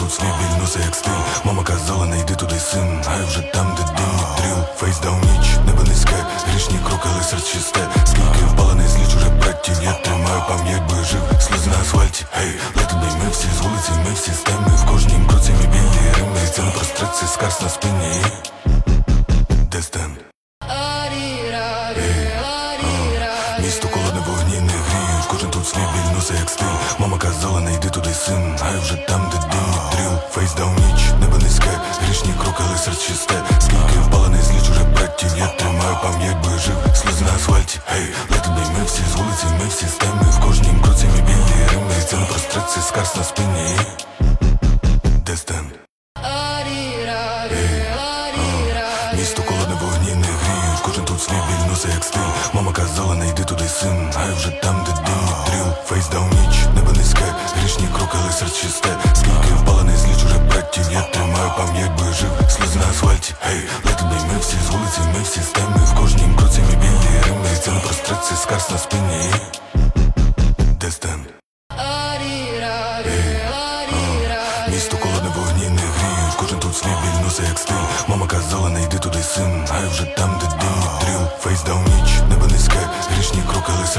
тут свій біль носи як стиль. Мама казала, не йди туди, син, гай вже там, де димні дріл. Фейс дав ніч, небо низьке, грішні кроки, але серце чисте. Скільки впала, не зліч уже братів, я тримаю пам'ять, бо я жив. Сльози на асфальті, гей, let it be. Ми всі з вулиці, ми всі з теми. В кожнім кроці мій білі рими. Це не прострет, це скарс на спині. Де стенд? Місто холодне, вогні не гріють. Кожен тут свій біль носи як стиль. Мама казала, не йди туди, син, гай вже там, де димні дріл. Фейс дав ніч, небо низьке, грішні кроки, але серце чисте. Скільки впала, не зліч уже братів, я тримаю пам'ять, бо я жив. Сльози на асфальті, гей, let it be. Ми всі з вулиці, ми всі з теми. В кожнім кроці мій білі рими. Це не прострет, це скарс на спині. Де стенд? Місто холодне, вогні не гріють. Кожен тут свій біль носи як стиль. Мама казала, не йди туди, син, гай вже там, де димні дріл. Фейс дав ніч, небо низьке, грішні кроки, але серце чисте. Скільки впала, не зліч уже братів, я тримаю пам'ять, бо я жив. Сльози на асфальті, гей, let it be. Ми всі з вулиці, ми всі з теми. В кожнім кроці мій білі рими. Це не прострет, це скарс на спині. Де стенд? Місто холодне, вогні не гріють. Кожен тут свій біль носи як стиль. Мама казала, не йди туди, син, гай вже там, де димні дріл. Фейс дав ніч, небо низьке, грішні кроки, але